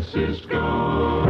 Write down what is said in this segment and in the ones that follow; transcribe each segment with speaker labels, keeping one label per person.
Speaker 1: Francisco.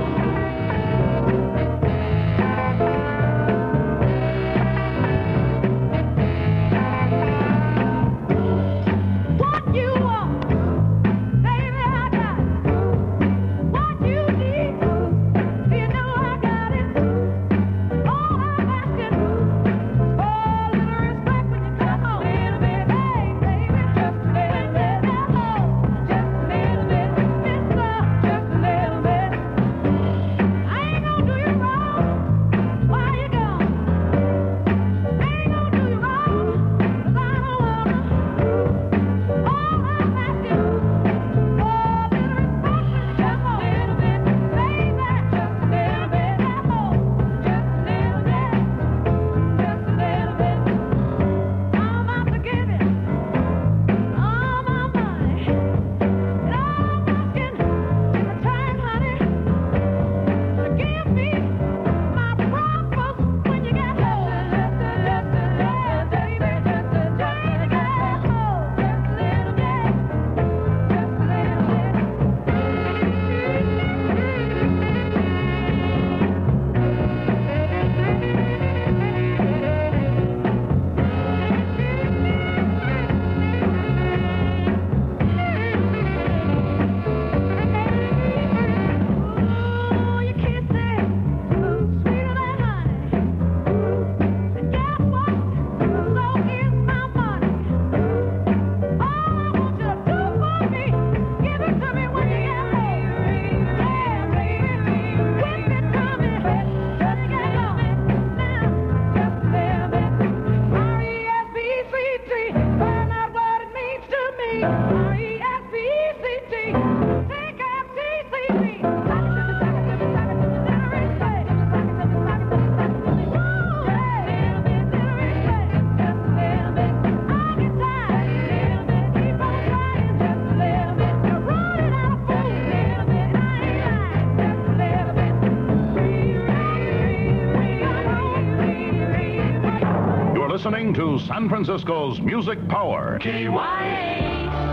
Speaker 1: Listening to San Francisco's Music Power.
Speaker 2: KYA.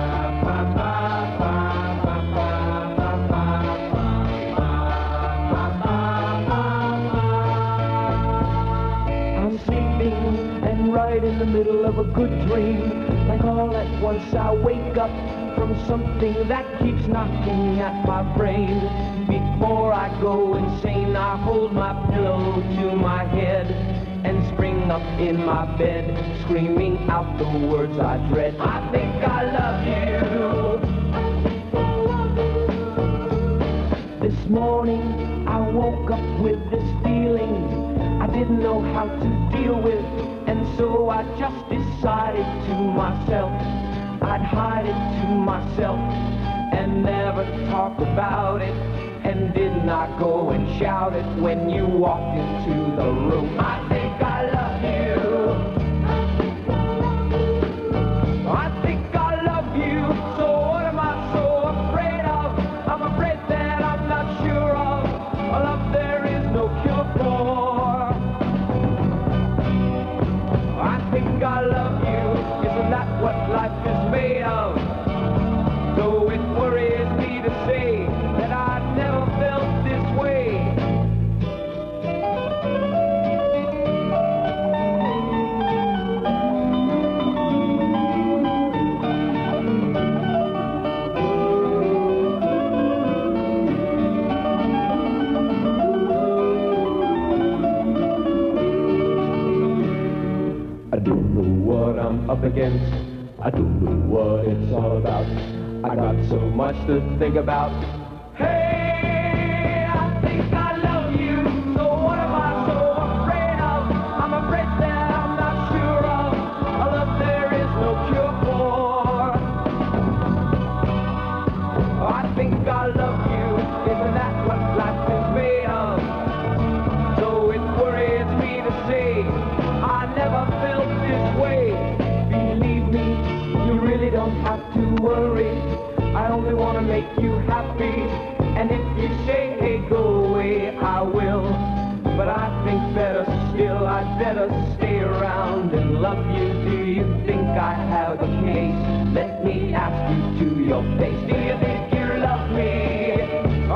Speaker 3: I'm sleeping and right in the middle of a good dream. Like all at once I wake up from something that keeps knocking at my brain. Before I go insane, I hold my pillow to my head and spring up in my bed, screaming out the words I dread. I think I love you. This morning I woke up with this feeling I didn't know how to deal with, and so I just decided to myself I'd hide it to myself and never talk about it, and did not go and shout it when you walked into the room. I think I love you. I think I love you. So what am I so afraid of? I'm afraid that I'm not sure of a love there is no cure for. I think I love you. Isn't that what life is made of? Though it worries me to say that I never felt this way. I don't know what I'm up against. I don't know what it's all about. I got so much to think about. Hey, I think I love you. So what am I so afraid of? I'm afraid that I'm not sure of a love there is no cure for. I think I love you. Isn't that what life is made of? Though it worries me to say I never felt this way. Believe me, you really don't have to worry. I only want to make you happy, and if you say, hey, go away, I will. But I think better still, I'd better stay around and love you. Do you think I have a case? Let me ask you to your face. Do you think you love me?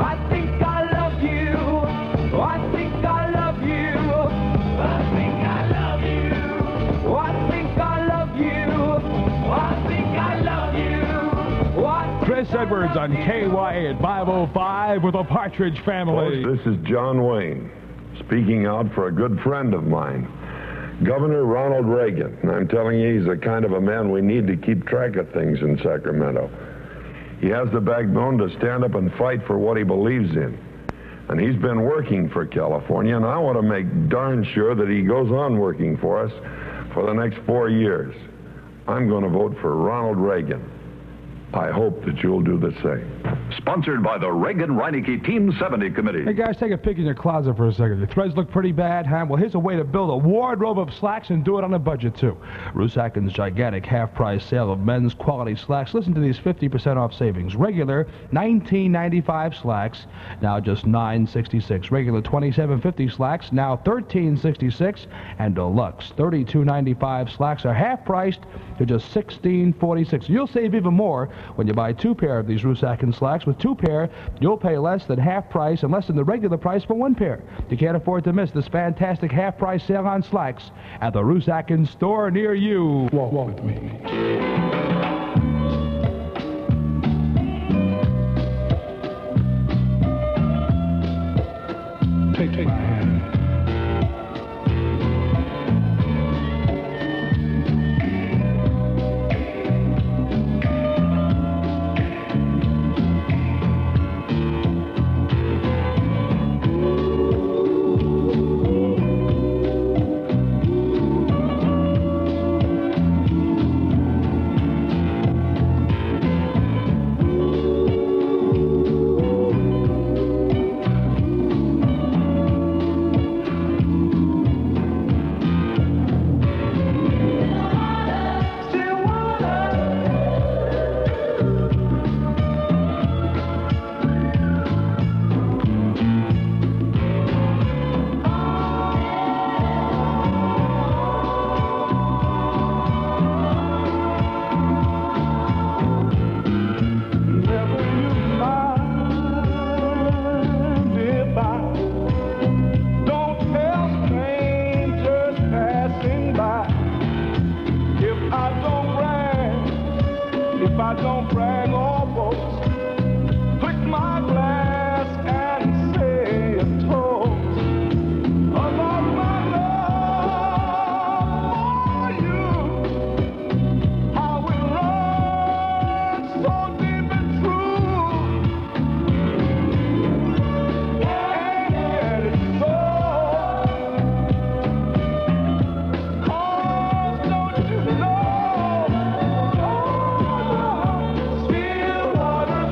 Speaker 2: Chris Edwards on KYA at 5:05 with the Partridge Family.
Speaker 4: Folks, this is John Wayne speaking out for a good friend of mine, Governor Ronald Reagan. And I'm telling you, he's the kind of a man we need to keep track of things in Sacramento. He has the backbone to stand up and fight for what he believes in. And he's been working for California, and I want to make darn sure that he goes on working for us for the next 4 years. I'm going to vote for Ronald Reagan. I hope that you'll do the same.
Speaker 1: Sponsored by the Reagan-Reineke Team 70 Committee.
Speaker 2: Hey guys, take a peek in your closet for a second. Your threads look pretty bad, huh? Well, here's a way to build a wardrobe of slacks and do it on a budget, too. Rusakin's gigantic half-price sale of men's quality slacks. Listen to these 50% off savings. Regular $19.95 slacks, now just $9.66. Regular $27.50 slacks, now $13.66. And deluxe $32.95 slacks are half-priced to just $16.46. You'll save even more when you buy 2 pair of these Rusakin slacks. With 2 pair, you'll pay less than half price and less than the regular price for 1 pair. You can't afford to miss this fantastic half-price sale on slacks at the Rusakin store near you. Walk with me. Take my hand.
Speaker 3: Still water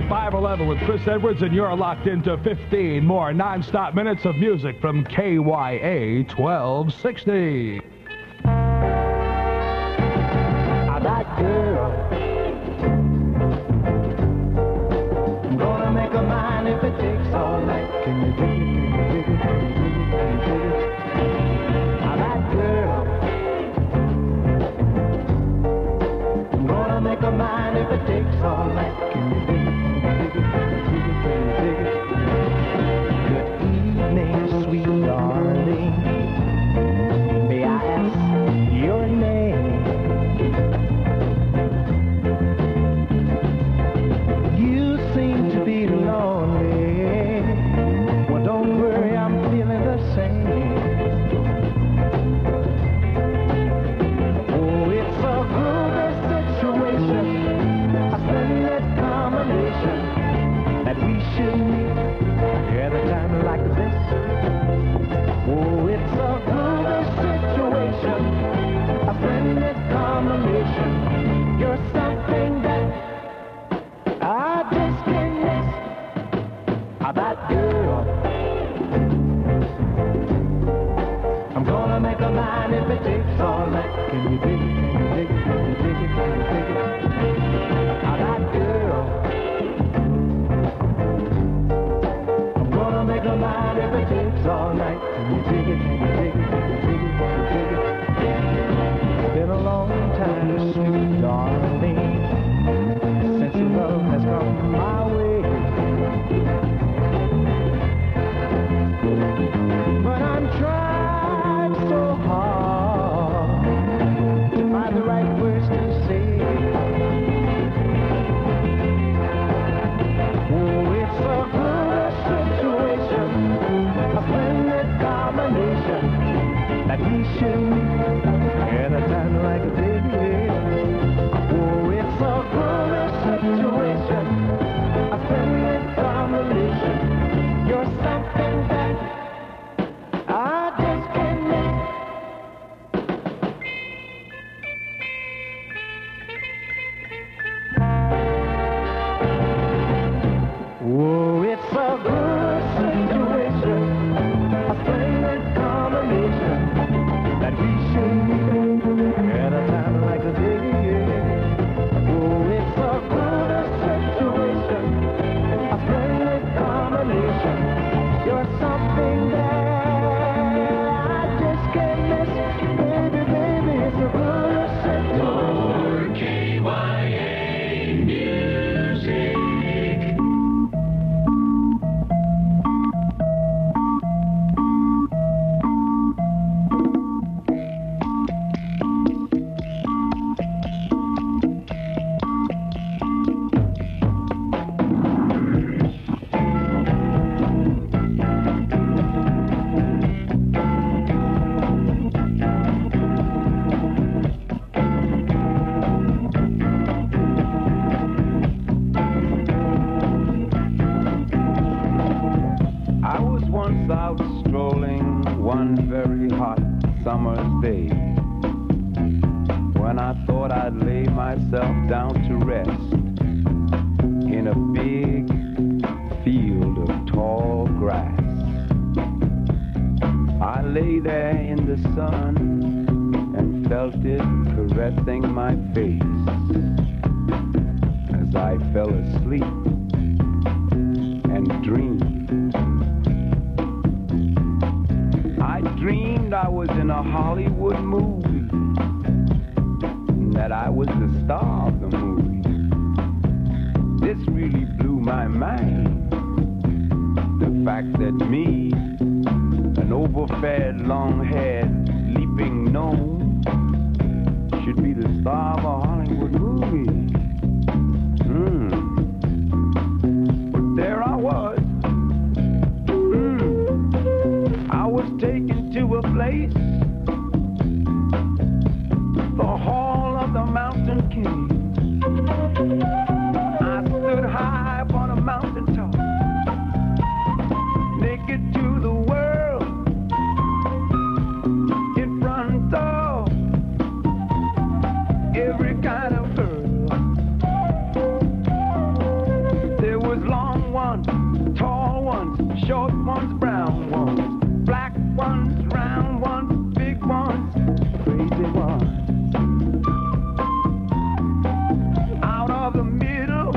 Speaker 2: 511 with Chris Edwards, and you're locked into 15 more non-stop minutes of music from KYA 1260.
Speaker 3: That girl, I'm gonna make her mine if it takes all night. Can you dig it? Can you dig it? Can you dig it? Can you dig it? That girl, I'm gonna make her mine if it takes all night. Can you dig it? Can you dig it? Can you dig it? Good evening, sweet darling. May I ask your name? You seem to be lonely. Well, don't worry, I'm feeling the same. Oh, it's a groovy situation, a splendid combination that we should meet at a time like this. Oh, it's a groovy situation, a splendid combination. You're something that I just can't miss. That girl, I'm gonna make a mine if it takes all night. Can you dig it? Can you dig it? Can you dig it? Can you dig it? That girl, I'm gonna make a mine if it takes all night. Can you dig it? Can you dig it? Can you dig it? Can you dig it? It's been a long time, sweet darling, since your love has come my way. But I'm trying so hard to find the right words to say. Oh, it's a good situation, a splendid combination that we should meet at a time like this. Oh, it's a good situation, a splendid combination. You're something that I just can't miss. Oh, it's a good situation, a splendid combination that we should meet at a time like this. Oh, it's a good situation, a splendid combination. You're something that I just can't miss. Baby, baby, it's a good situation. KYA Music.
Speaker 5: I was once out strolling one very hot summer's day, when I thought I'd lay myself down to rest in a big field of tall grass. I lay there in the sun and felt it caressing my face as I fell asleep and dreamed. I dreamed I was in a Hollywood movie, and that I was the star of the movie. This really blew my mind. The fact that me, an overfed, long-haired, leaping gnome, should be the star of a Hollywood movie. But there I was. I was taken to a place, the Hall of the Mountain King. I stood high upon a mountaintop, naked to the world, in front of every kind of girl. short ones, brown ones, black ones, round ones, big ones, crazy ones. Out of the middle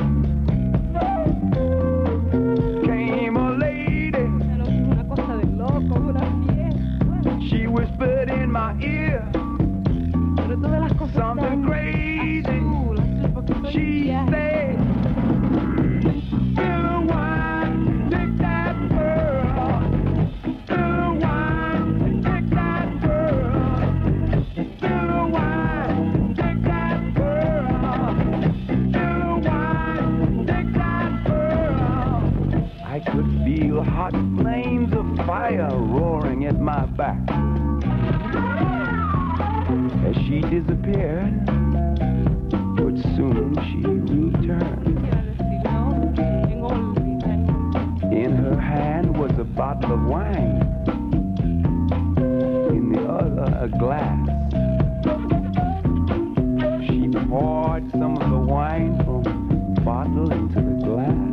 Speaker 5: came a lady.
Speaker 6: Una cosa de loco, una fiesta.
Speaker 5: She whispered in my ear
Speaker 6: Pero todas las cosas
Speaker 5: something
Speaker 6: tan
Speaker 5: crazy.
Speaker 6: azul, porque estoy
Speaker 5: She
Speaker 6: en viaje.
Speaker 5: said, "Fill the wine, take that girl. Fill the wine, take that girl. Fill the wine, take that girl. Fill the wine, take that girl." I could feel hot flames of fire roaring at my back. As she disappeared, but soon she returned.
Speaker 6: En Olvida.
Speaker 5: In her hand was a bottle of wine, in the other a glass. She poured some of the wine from the bottle into the glass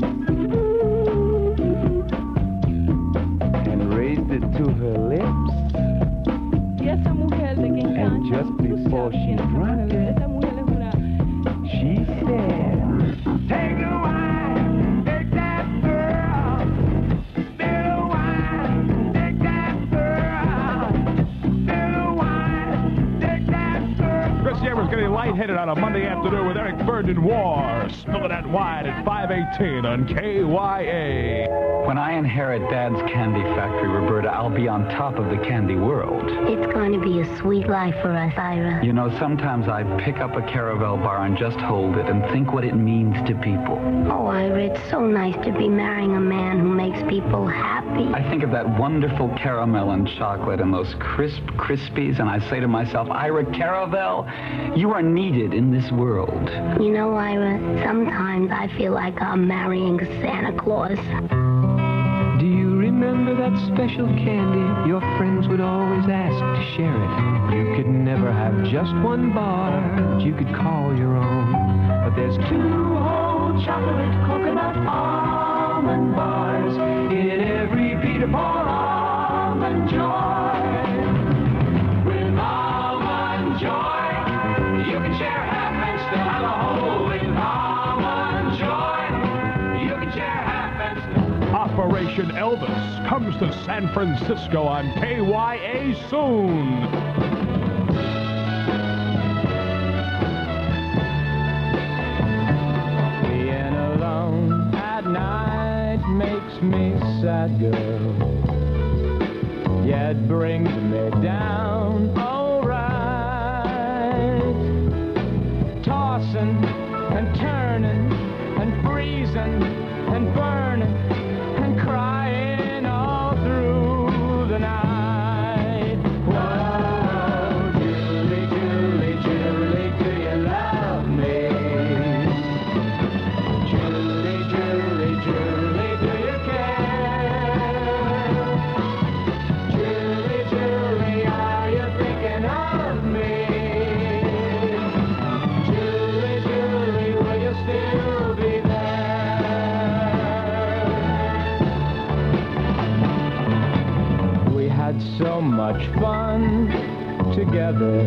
Speaker 5: and raised it to her lips.
Speaker 6: Y esa mujer de que
Speaker 5: And
Speaker 6: engancha,
Speaker 5: just
Speaker 6: tú
Speaker 5: before
Speaker 6: sabes
Speaker 5: she
Speaker 6: quién es esa
Speaker 5: drank
Speaker 6: mujer.
Speaker 5: it,
Speaker 6: Esa mujer es una...
Speaker 5: She said, "Take the wine, take that girl. Fill the wine, take that girl. Fill the wine, take that girl."
Speaker 2: Chris Yemer's getting lightheaded on a Monday afternoon with Eric Burden War. Spilling that wine at 5:18 on KYA.
Speaker 7: When I inherit Dad's candy factory, Roberta, I'll be on top of the candy world.
Speaker 8: It's going to be a sweet life for us, Ira.
Speaker 7: You know, sometimes I pick up a Caravel bar and just hold it and think what it means to people.
Speaker 8: Oh, Ira, it's so nice to be marrying a man who makes people happy.
Speaker 7: I think of that wonderful caramel and chocolate and those crisp Krispies, and I say to myself, Ira Caravel, you are needed in this world.
Speaker 8: You know, Ira, sometimes I feel like I'm marrying Santa Claus.
Speaker 9: Do you remember that special candy your friends would always ask to share it? You could never have just one bar that you could call your own. But there's 2 whole chocolate coconut almond bars in every Peter Paul almond joy. With almond joy, you can share half and still have a whole. With almond joy, you can share half and still.
Speaker 2: Operation Elvis comes to San Francisco on KYA soon.
Speaker 9: Being alone at night makes me sad, girl. Yeah, it brings me down, alright. Tossing and turning and freezing and burning and crying all through the night. Whoa, Julie, Julie, Julie, do you love me? Julie, Julie, Julie, do you care? Julie, Julie, are you thinking of me? Julie, Julie, will you still be there? We had so much fun together.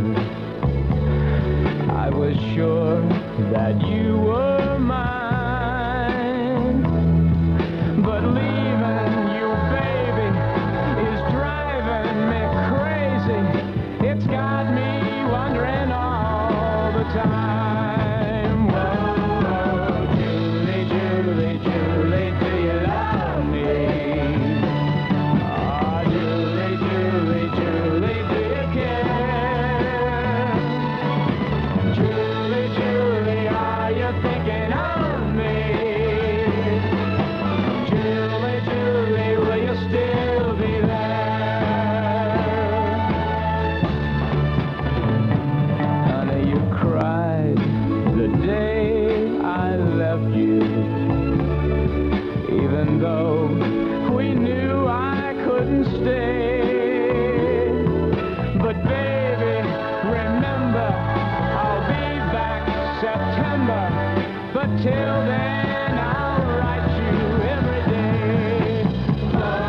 Speaker 9: I was sure that you were mine. But leaving you, baby, is driving me crazy. It's got me wondering all the time. Whoa, Julie, Julie, Julie, do you love me? Ah, Julie, Julie, Julie, do you care? Julie, Julie, are you thinking of me? Julie, Julie, will you still be there? Honey, you cried the day I left you, even though we knew I couldn't stay. But baby, remember, I'll be back September. But till then, I'll write you every day. Oh,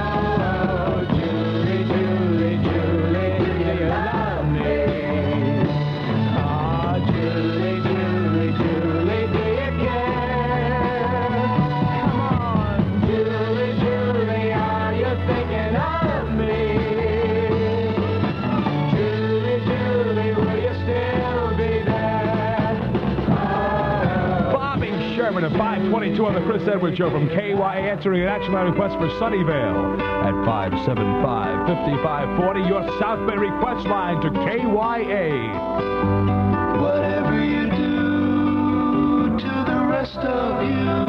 Speaker 2: 2 on the Chris Edwards Show from KYA, answering an action line request for Sunnyvale at 575-5540. Your South Bay request line to KYA.
Speaker 10: Whatever you do to the rest of you,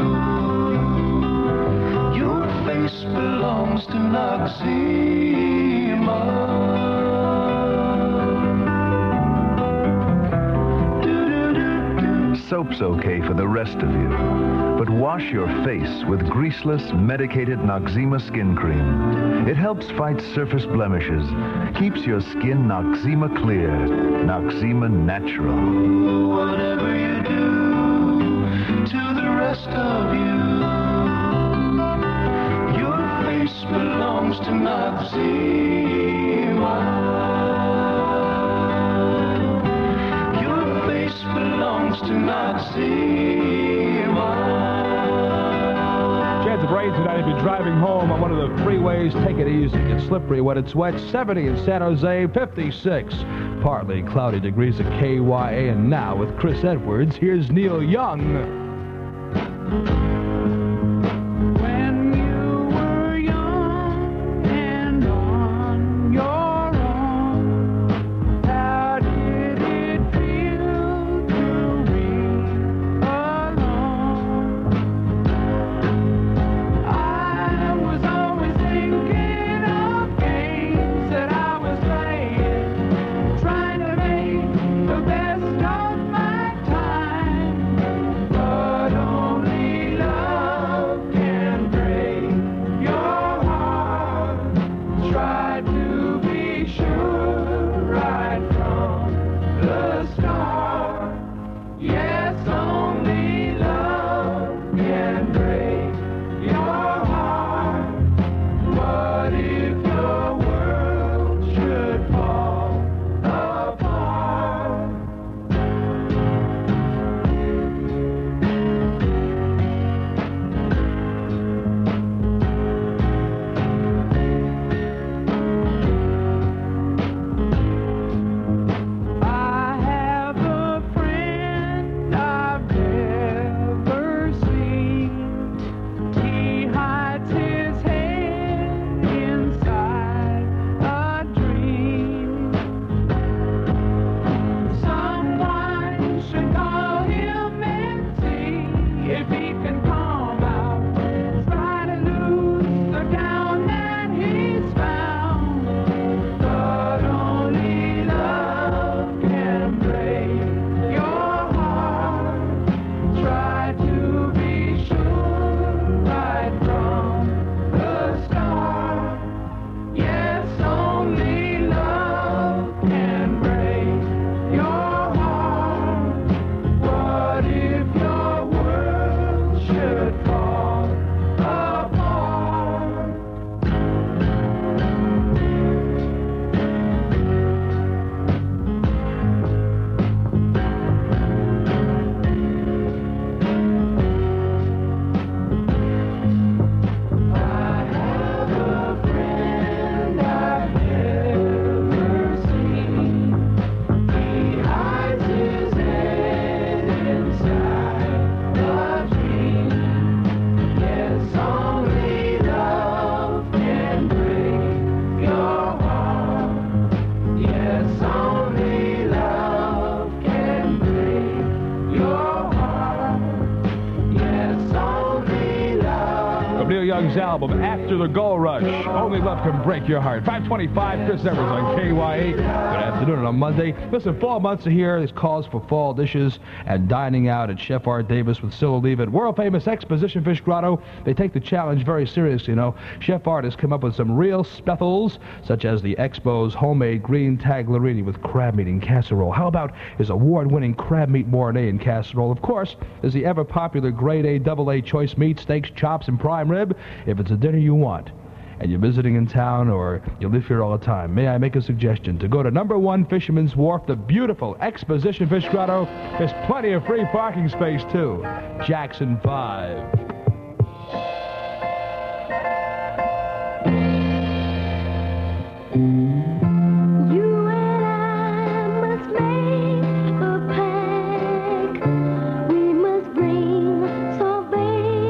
Speaker 10: your face belongs to Noxzema.
Speaker 11: Soap's okay for the rest of you, but wash your face with greaseless, medicated Noxzema skin cream. It helps fight surface blemishes, keeps your skin Noxzema clear, Noxzema natural.
Speaker 10: Whatever you do to the rest of you, your face belongs to Noxzema. Belongs to Noxzema.
Speaker 2: Chance of rain tonight if you're driving home on one of the freeways. Take it easy. It's slippery when it's wet. 70 in San Jose, 56. Partly cloudy degrees at KYA. And now with Chris Edwards, here's Neil Young. Young's album, After the Gold Rush. Only Love Can Break Your Heart. 525, Chris Edwards on KYA. Good afternoon on Monday. Listen, fall months are here. There's calls for fall dishes and dining out at Chef Art Davis with Scylla Leave at world-famous Exposition Fish Grotto. They take the challenge very seriously, you know. Chef Art has come up with some real specials, such as the Expo's homemade green tagliarini with crab meat in casserole. How about his award-winning crab meat mornay in casserole? Of course, there's the ever-popular grade A, AA choice meat, steaks, chops, and prime rib. If it's a dinner you want, and you're visiting in town or you live here all the time, may I make a suggestion to go to #1 Fisherman's Wharf, the beautiful Exposition Fish Grotto. There's plenty of free parking space, too. Jackson 5.
Speaker 8: We must bring salvation.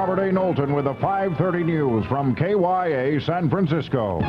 Speaker 12: Robert A. Knowlton with the 5:30 news from KYA San Francisco.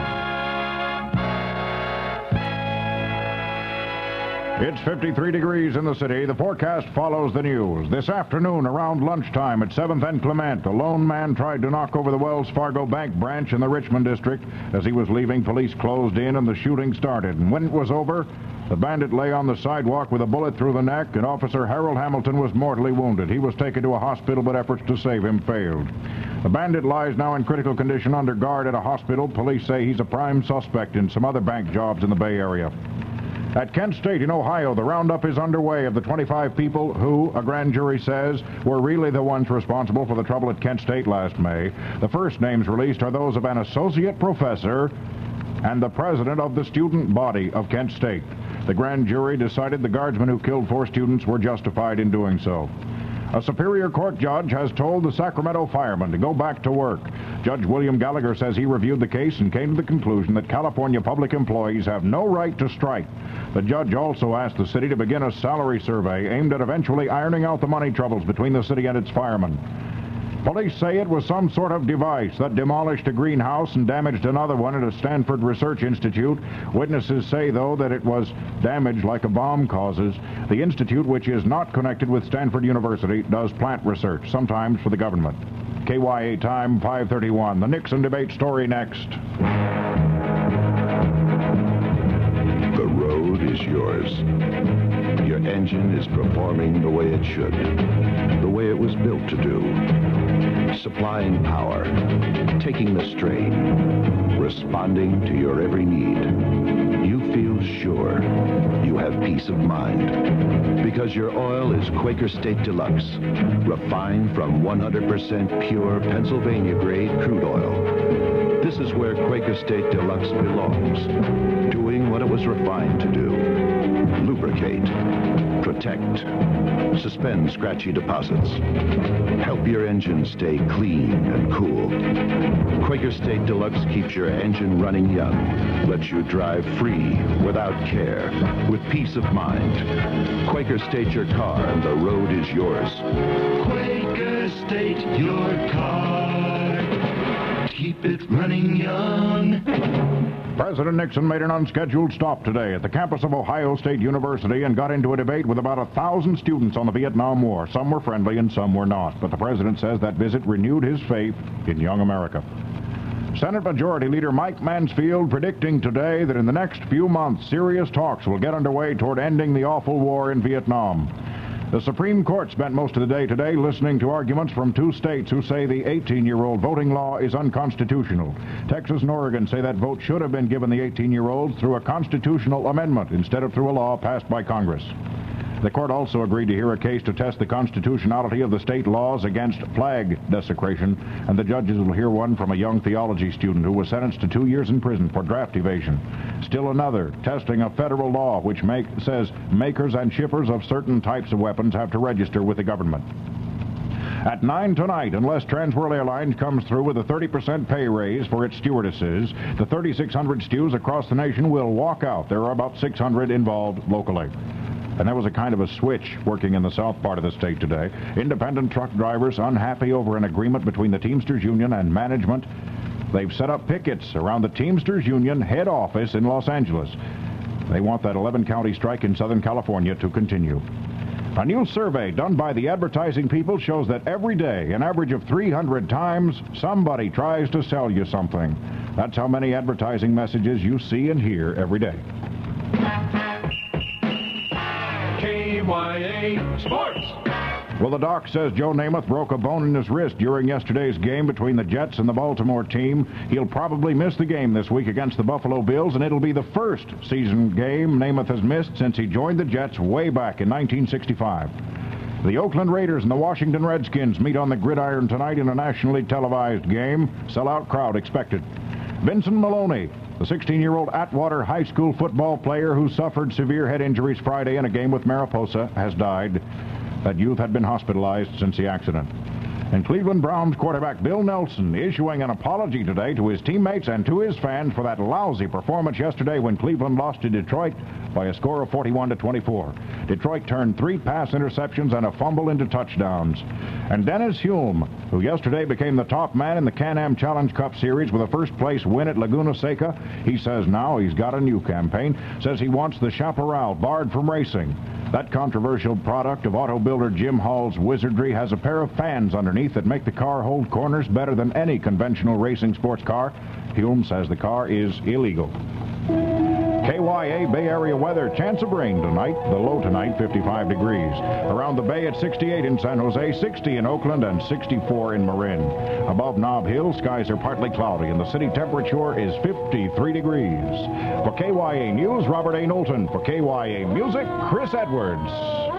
Speaker 12: It's 53 degrees in the city. The forecast follows the news. This afternoon, around lunchtime at 7th and Clement, a lone man tried to knock over the Wells Fargo Bank branch in the Richmond district. As he was leaving, police closed in and the shooting started. And when it was over, the bandit lay on the sidewalk with a bullet through the neck, and Officer Harold Hamilton was mortally wounded. He was taken to a hospital, but efforts to save him failed. The bandit lies now in critical condition under guard at a hospital. Police say he's a prime suspect in some other bank jobs in the Bay Area. At Kent State in Ohio, the roundup is underway of the 25 people who, a grand jury says, were really the ones responsible for the trouble at Kent State last May. The first names released are those of an associate professor and the president of the student body of Kent State. The grand jury decided the guardsmen who killed 4 students were justified in doing so. A Superior Court judge has told the Sacramento firemen to go back to work. Judge William Gallagher says he reviewed the case and came to the conclusion that California public employees have no right to strike. The judge also asked the city to begin a salary survey aimed at eventually ironing out the money troubles between the city and its firemen. Police say it was some sort of device that demolished a greenhouse and damaged another one at a Stanford Research Institute. Witnesses say, though, that it was damage like a bomb causes. The institute, which is not connected with Stanford University, does plant research, sometimes for the government. KYA time, 5:31. The Nixon debate story next.
Speaker 13: The road is yours. Your engine is performing the way it should, the way it was built to do. Supplying power, taking the strain, responding to your every need. You feel sure you have peace of mind because your oil is Quaker State Deluxe, refined from 100% pure Pennsylvania-grade crude oil. This is where Quaker State Deluxe belongs, doing what it was refined to do. Lubricate, protect, suspend scratchy deposits, help your engine stay clean and cool. Quaker State Deluxe keeps your engine running young, lets you drive free, without care, with peace of mind. Quaker State your car and the road is yours.
Speaker 10: Quaker State your car. Keep it running young.
Speaker 12: President Nixon made an unscheduled stop today at the campus of Ohio State University and got into a debate with about 1,000 students on the Vietnam War. Some were friendly and some were not, but the president says that visit renewed his faith in young America. Senate Majority Leader Mike Mansfield predicting today that in the next few months, serious talks will get underway toward ending the awful war in Vietnam. The Supreme Court spent most of the day today listening to arguments from 2 states who say the 18-year-old voting law is unconstitutional. Texas and Oregon say that vote should have been given the 18-year-olds through a constitutional amendment instead of through a law passed by Congress. The court also agreed to hear a case to test the constitutionality of the state laws against flag desecration, and the judges will hear one from a young theology student who was sentenced to 2 years in prison for draft evasion. Still another testing a federal law which says makers and shippers of certain types of weapons have to register with the government. At 9 tonight, unless Transworld Airlines comes through with a 30% pay raise for its stewardesses, the 3,600 stews across the nation will walk out. There are about 600 involved locally. And there was a kind of a switch working in the south part of the state today. Independent truck drivers unhappy over an agreement between the Teamsters Union and management. They've set up pickets around the Teamsters Union head office in Los Angeles. They want that 11-county strike in Southern California to continue. A new survey done by the Advertising People shows that every day, an average of 300 times, somebody tries to sell you something. That's how many advertising messages you see and hear every day.
Speaker 1: KYA Sports.
Speaker 12: Well, the doc says Joe Namath broke a bone in his wrist during yesterday's game between the Jets and the Baltimore team. He'll probably miss the game this week against the Buffalo Bills, and it'll be the first season game Namath has missed since he joined the Jets way back in 1965. The Oakland Raiders and the Washington Redskins meet on the gridiron tonight in a nationally televised game. Sellout crowd expected. Vincent Maloney, the 16-year-old Atwater High School football player who suffered severe head injuries Friday in a game with Mariposa, has died. That youth had been hospitalized since the accident. And Cleveland Browns quarterback Bill Nelson issuing an apology today to his teammates and to his fans for that lousy performance yesterday when Cleveland lost to Detroit by a score of 41-24. Detroit turned 3 pass interceptions and a fumble into touchdowns. And Dennis Hume, who yesterday became the top man in the Can-Am Challenge Cup Series with a first-place win at Laguna Seca, he says now he's got a new campaign, says he wants the Chaparral barred from racing. That controversial product of auto builder Jim Hall's wizardry has a pair of fans underneath that make the car hold corners better than any conventional racing sports car. Hume says the car is illegal. KYA Bay Area weather. Chance of rain tonight. The low tonight, 55 degrees. Around the bay at 68 in San Jose, 60 in Oakland, and 64 in Marin. Above Nob Hill, skies are partly cloudy, and the city temperature is 53 degrees. For KYA News, Robert A. Knowlton. For KYA Music, Chris Edwards.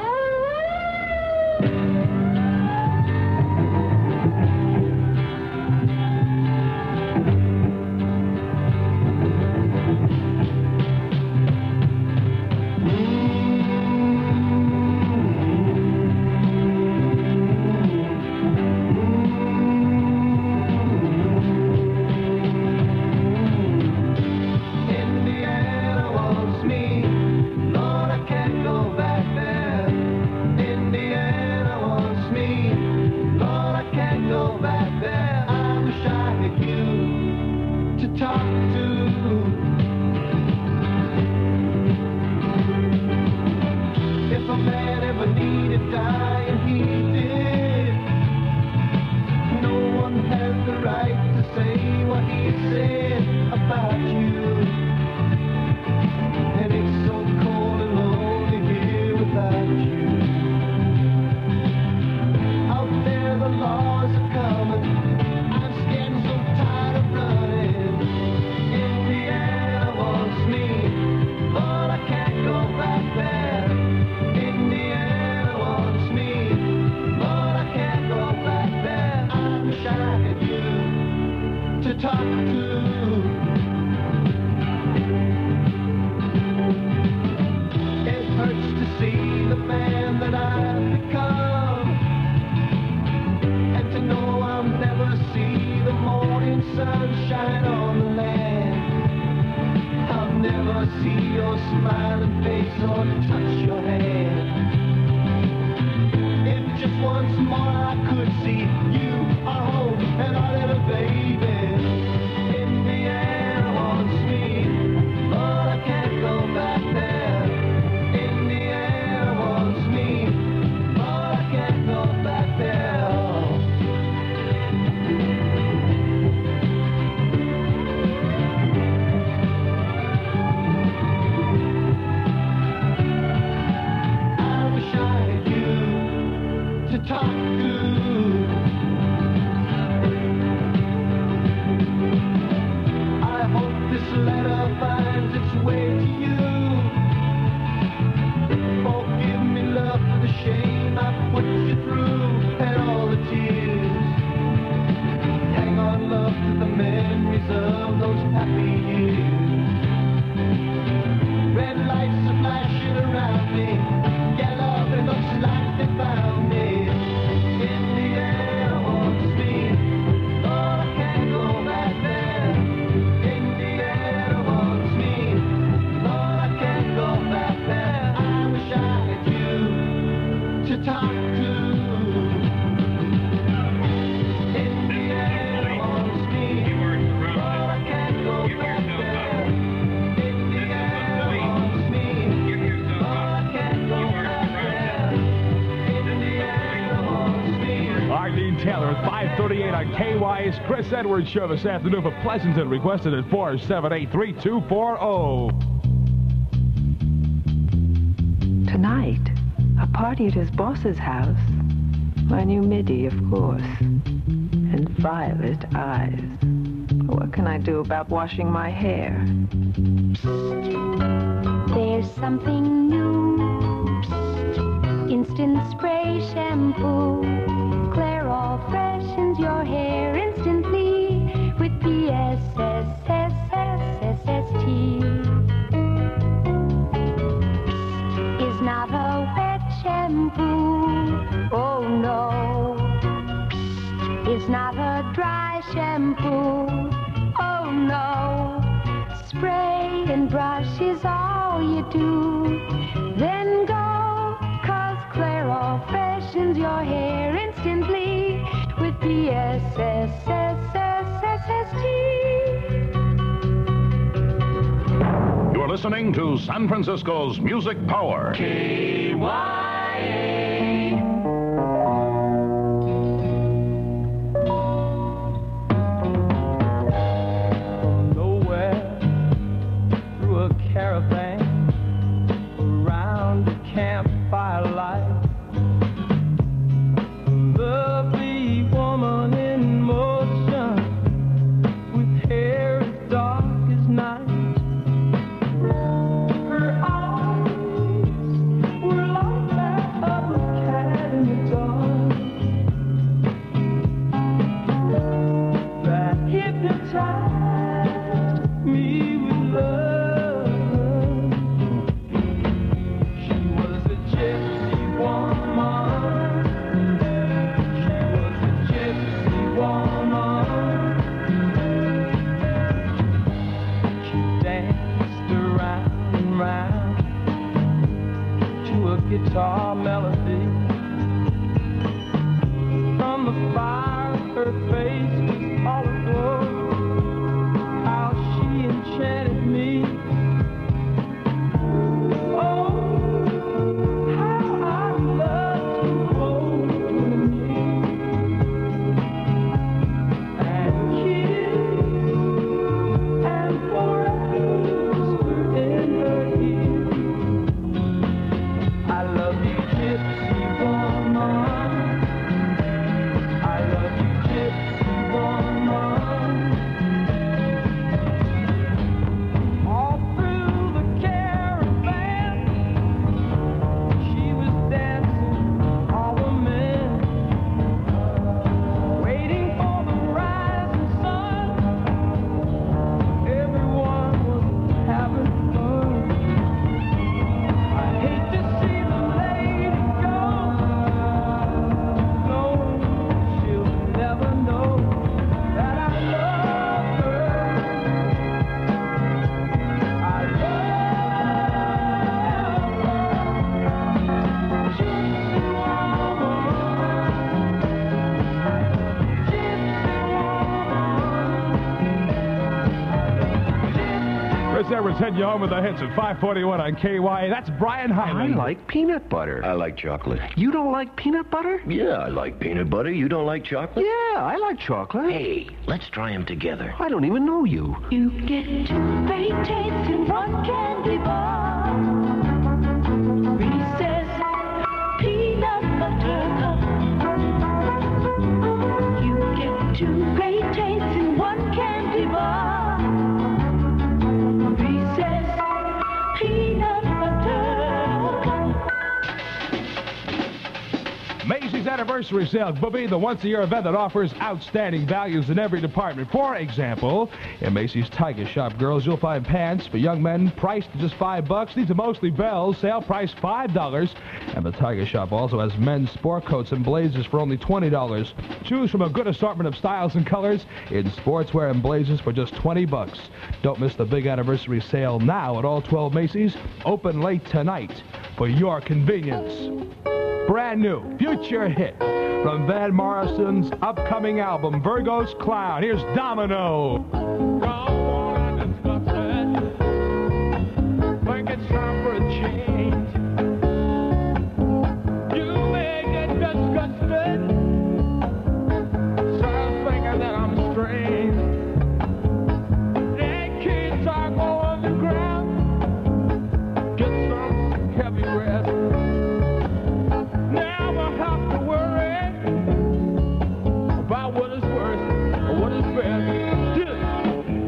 Speaker 2: Chris Edwards Show this afternoon for Pleasanton, requested at 478-3240.
Speaker 14: Tonight, a party at his boss's house. My new midi, of course. And violet eyes. What can I do about washing my hair?
Speaker 15: There's something new. Instant spray shampoo. Clairol freshens your hair instantly with PSSSSSST. Is not a wet shampoo. Oh no. you do. Then go, 'cause Clairol freshens your hair instantly with PSSSSSST.
Speaker 1: You're listening to San Francisco's Music Power.
Speaker 3: KYA. Caravan around the campfire light. Lovely woman in motion with hair as dark as night. Her eyes were like that of a cat in the dark that hypnotized me with love. Guitar melody from the fire, her face was all aglow. How she enchanted me. Oh, how I love to hold her near and kiss and forever whisper in her ear. I love you, gypsy woman. I love you, gypsy woman. All through the caravan, she was dancing all the men, waiting for the rising sun. Everyone was having fun. I hate to see the lady go, knowing she'll never know that I love her. I love her. Gypsy woman.
Speaker 2: Chris Edwards heading you home with the hits at 541 on KYA. That's Brian Hyman.
Speaker 16: I like peanut butter.
Speaker 17: I like chocolate.
Speaker 16: You don't like peanut butter?
Speaker 17: Yeah, I like peanut butter. You don't like chocolate?
Speaker 16: Yeah, I like chocolate.
Speaker 17: Hey, let's try them together.
Speaker 16: I don't even know you.
Speaker 15: You get two great tastes in one candy bar. Reese's peanut butter cup. You get two great tastes in one candy bar. Reese's peanut butter cup.
Speaker 2: Macy's Anniversary Sale will be the once-a-year event that offers outstanding values in every department. For example, in Macy's Tiger Shop, girls, you'll find pants for young men priced at just $5. These are mostly Bells, sale price $5. And the Tiger Shop also has men's sport coats and blazers for only $20. Choose from a good assortment of styles and colors in sportswear and blazers for just $20. Don't miss the big anniversary sale now at all 12 Macy's. Open late tonight for your convenience. Brand new future hit from Van Morrison's upcoming album, Virgo's Clown. Here's Domino.
Speaker 3: Think it's time for a change. You may get disgusted. Start thinking that I'm strange. That kids are going to ground. Get some heavy rest. Never have to worry about what is worse or what is best.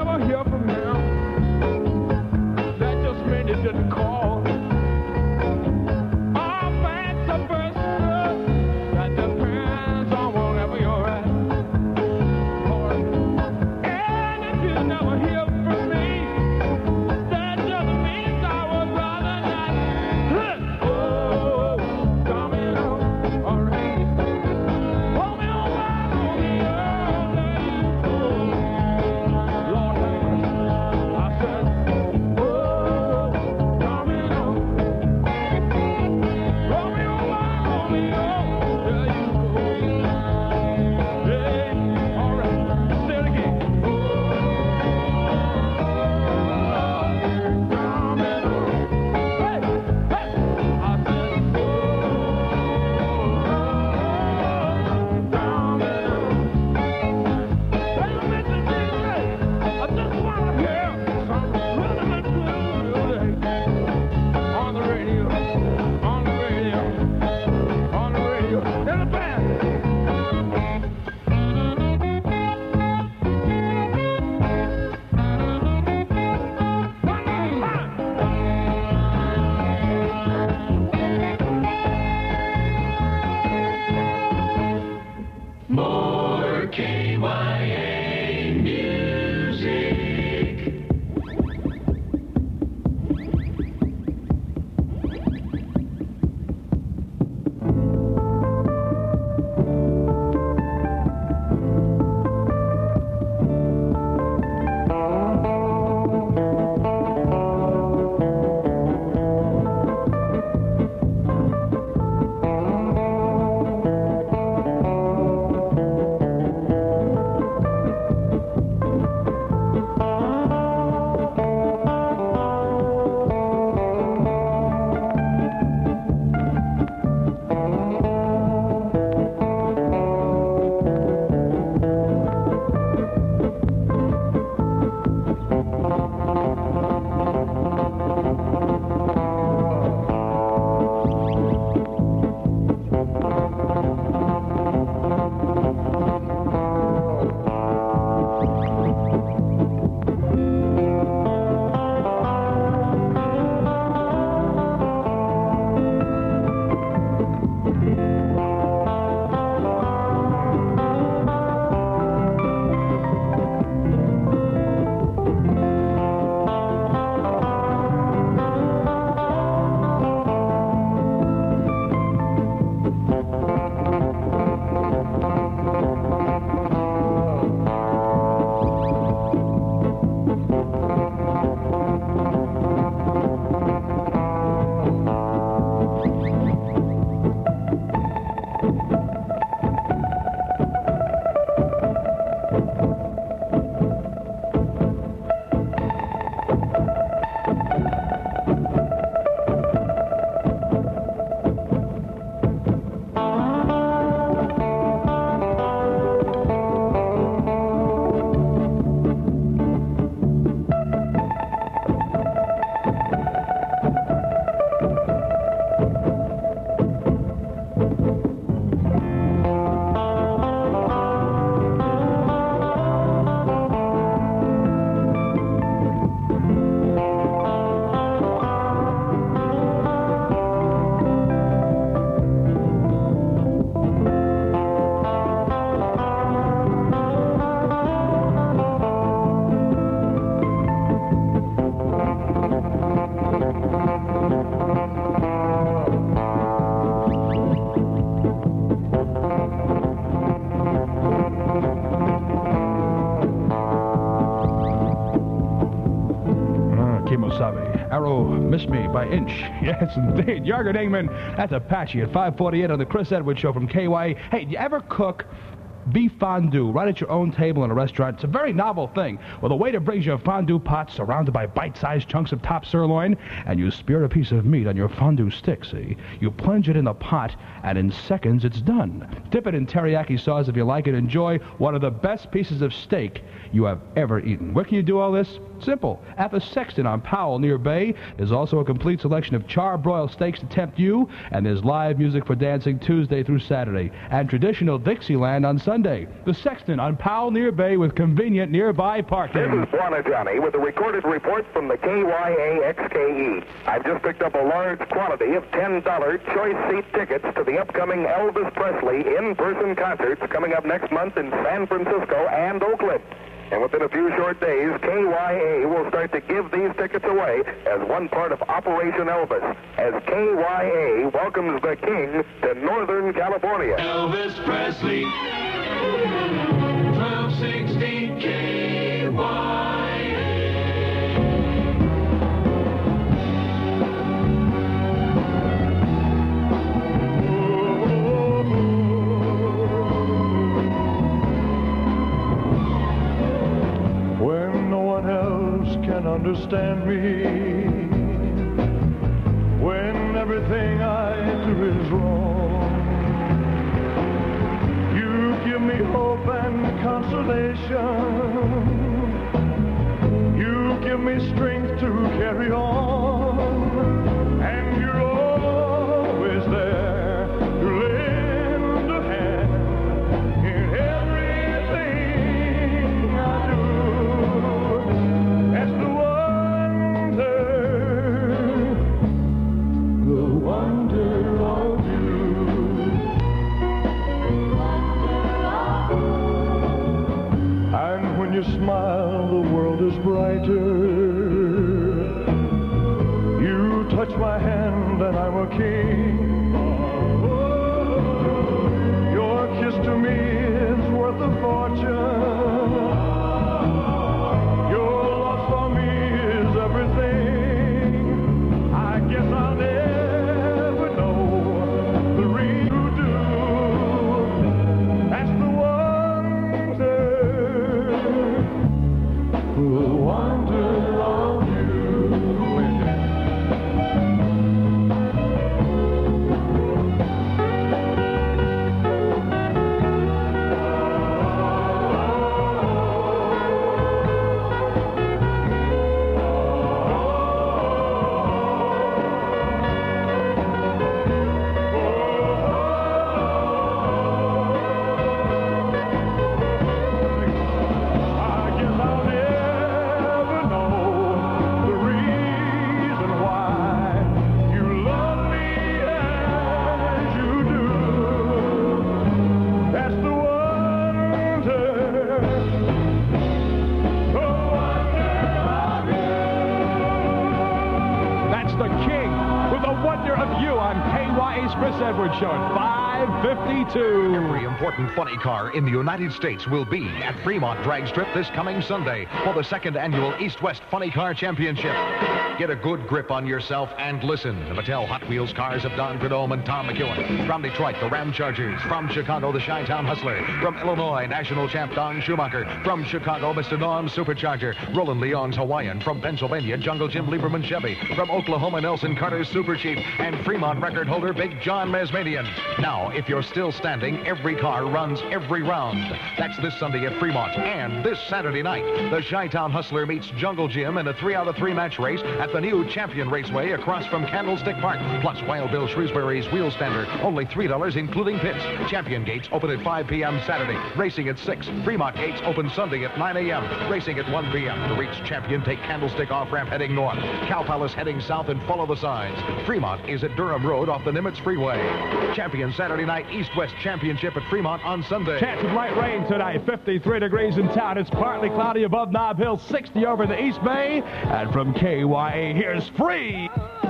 Speaker 3: never hear from him, that just meant he didn't call. All facts are personal, that depends on wherever you're at. And if you never hear from me, that just means I would rather not. Oh, coming home, all right. Romeo, Romeo, there you go. Lord have mercy, I said, oh, coming home. Romeo, Romeo, there you go. Hey, all right, say it again. Oh, coming home. Hey, hey, I said, oh, coming home. Hey, listen, DJ, I just want to hear some rhythm and blues on the radio, on the radio, on the radio. In the band.
Speaker 10: More KYA music.
Speaker 2: Arrow missed me by inch. Yes, indeed. Yarger Dingman, that's Apache at 5:48 on the Chris Edwards Show from KYA. Hey, do you ever cook beef fondue right at your own table in a restaurant? It's a very novel thing. Well, the waiter brings you a fondue pot surrounded by bite-sized chunks of top sirloin, and you spear a piece of meat on your fondue stick, see? You plunge it in the pot, and in seconds it's done. Dip it in teriyaki sauce if you like it. Enjoy one of the best pieces of steak you have ever eaten. Where can you do all this? Simple. At the Sexton on Powell near Bay, there's also a complete selection of charbroiled steaks to tempt you, and there's live music for dancing Tuesday through Saturday, and traditional Dixieland on Sunday. The Sexton on Powell near Bay with convenient nearby parking.
Speaker 18: This is Juana Johnny with a recorded report from the KYAXKE. I've just picked up a large quantity of $10 choice seat tickets to the upcoming Elvis Presley in-person concerts coming up next month in San Francisco and Oakland. And within a few short days, KYA will start to give these tickets away as one part of Operation Elvis, as KYA welcomes the King to Northern California.
Speaker 10: Elvis Presley, 1260 KYA. Can understand me when everything I do is wrong. You give me hope and consolation. You give me strength to carry on, and you're always there to lend a hand in everything I do. You smile, the world is brighter. You touch my hand and I'm a king. Your kiss to me is worth a fortune. Your love for me is everything. I guess I'll never know the reason you do. That's the wonder of you.
Speaker 2: Chris Edwards Show at 5:52.
Speaker 19: Every important funny car in the United States will be at Fremont Drag Strip this coming Sunday for the second annual East-West Funny Car Championship. Get a good grip on yourself and listen. The Mattel Hot Wheels cars of Don Prudhomme and Tom McEwen. From Detroit, the Ram Chargers. From Chicago, the Chi-Town Hustler. From Illinois, national champ Don Schumacher. From Chicago, Mr. Norm Supercharger. Roland Leong's Hawaiian. From Pennsylvania, Jungle Jim Lieberman Chevy. From Oklahoma, Nelson Carter's Super Chief. And Fremont record holder Big John Mesmanian. Now, if you're still standing, every car runs every round. That's this Sunday at Fremont. And this Saturday night, the Chi-Town Hustler meets Jungle Jim in a 3-out-of-3 match race at the new Champion Raceway across from Candlestick Park. Plus Wild Bill Shrewsbury's Wheel Standard, only $3 including pits. Champion gates open at 5 p.m. Saturday, racing at 6. Fremont gates open Sunday at 9 a.m., racing at 1 p.m. To reach Champion, take Candlestick off-ramp heading north. Cow Palace heading south and follow the signs. Fremont is at Durham Road off the Nimitz Freeway. Champion Saturday night East-West Championship at Fremont on Sunday.
Speaker 2: Chance of light rain tonight, 53 degrees in town. It's partly cloudy above Nob Hill, 60 over the East Bay. And from KYA, here's Free.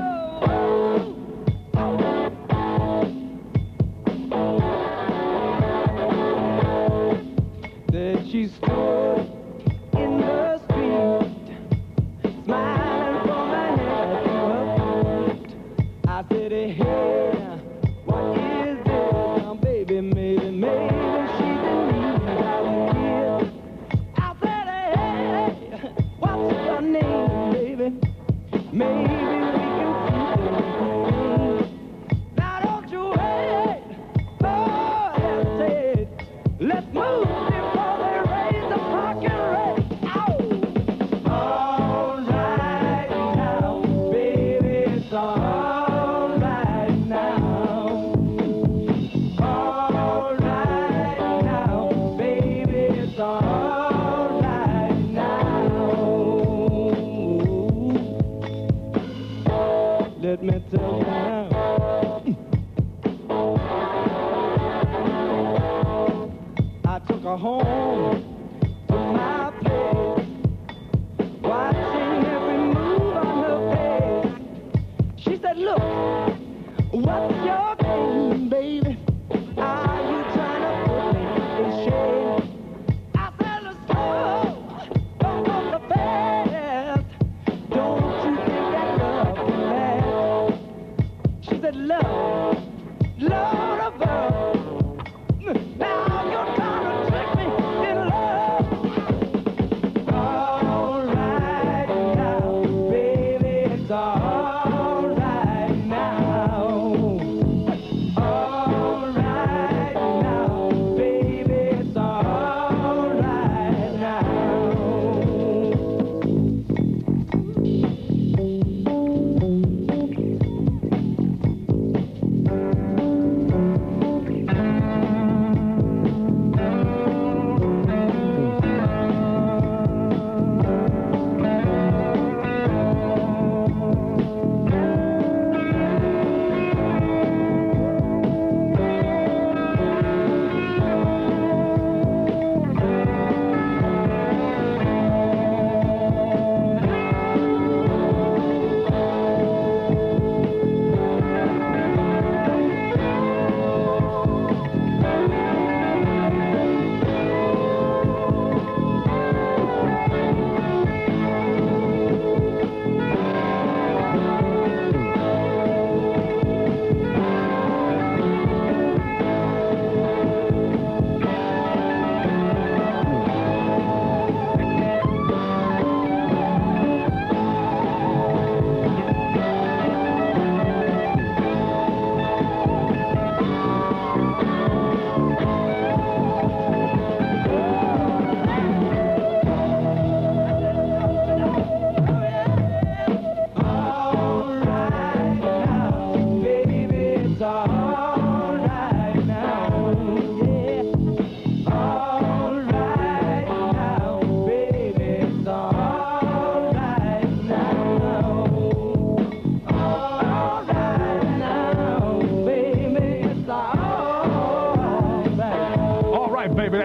Speaker 3: That she stood in the street, smiling from her head to her feet. I said, hey, what is this? Now, baby, maybe she's in need of a kiss. I said, hey, what's your name, baby? Maybe we can see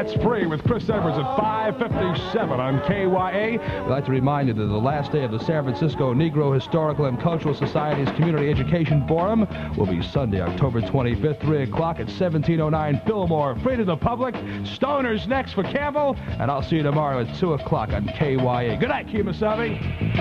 Speaker 2: It's free with Chris Evers at 5:57 on KYA. We'd like to remind you that the last day of the San Francisco Negro Historical and Cultural Society's Community Education Forum will be Sunday, October 25th, 3 o'clock at 1709 Fillmore. Free to the public. Stoner's next for Campbell, and I'll see you tomorrow at 2 o'clock on KYA. Good night, Kemosabe.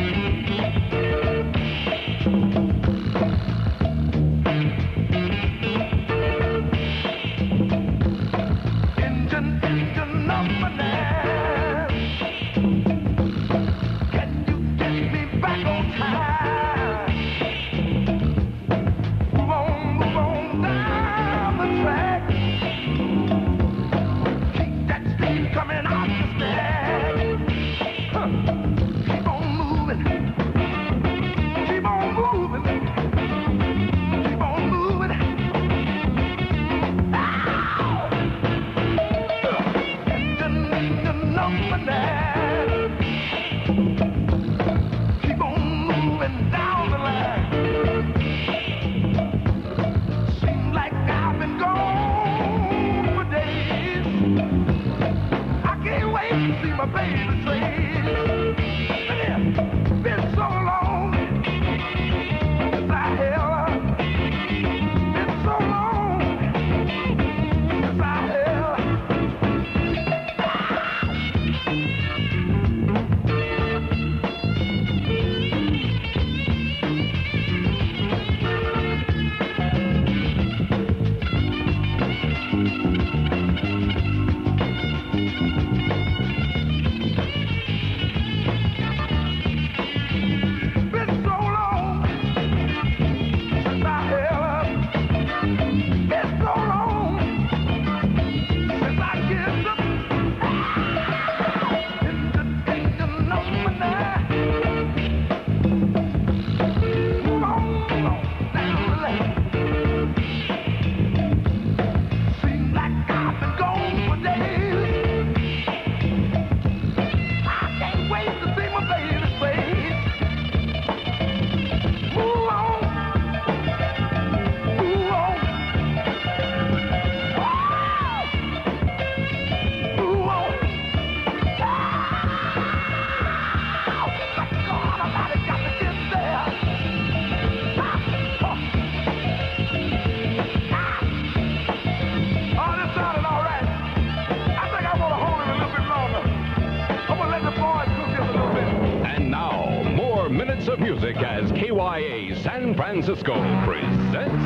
Speaker 20: Of music as KYA San Francisco presents.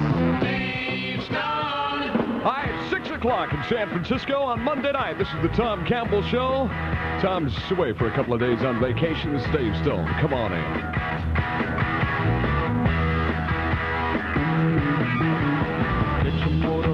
Speaker 10: Hi, it's 6 o'clock in San Francisco on Monday night. This is the Tom Campbell Show. Tom's away for a couple of days on vacation. This is Dave Stone. Come on in.
Speaker 3: Get your motor